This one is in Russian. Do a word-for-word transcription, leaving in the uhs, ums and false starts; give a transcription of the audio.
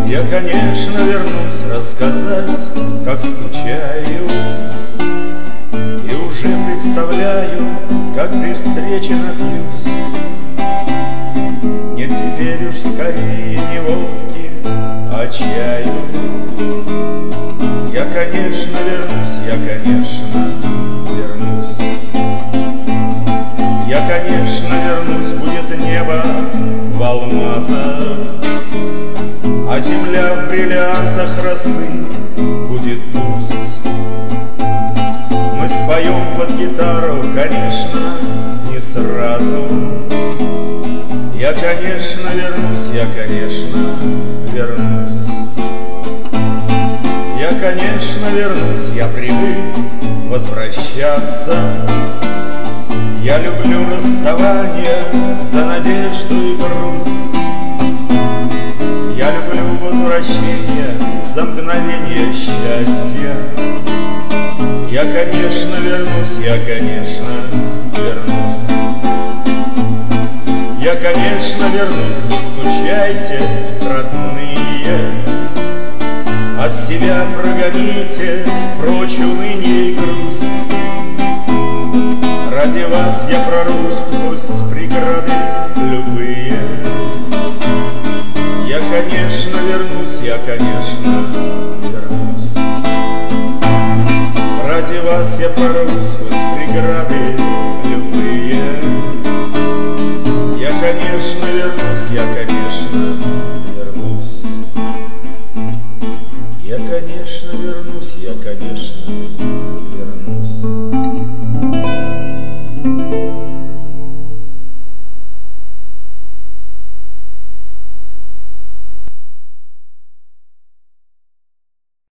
Я, конечно, вернусь рассказать, как скучаю, и уже представляю, как при встрече напьюсь. Нет теперь уж скорее не водки, а чаю. Я, конечно, вернусь, я, конечно, вернусь. Я, конечно, вернусь, будет небо в алмазах, а земля в бриллиантах росы будет пусть. Мы споем под гитару, конечно, не сразу. Я, конечно, вернусь, я, конечно, вернусь. Я, конечно, вернусь, я привык возвращаться. Я люблю расставание за надежду и грусть. Я люблю возвращение за мгновение счастья. Я, конечно, вернусь, я, конечно, вернусь. Я, конечно, вернусь, не скучайте, родные. От себя прогоните прочь уныние и грусть. Ради вас я прорвусь сквозь преграды любые. Я, конечно, вернусь, я, конечно, вернусь. Ради вас я прорвусь сквозь преграды любые. Я, конечно, вернусь, я, конечно, вернусь. Я, конечно, вернусь, я, конечно,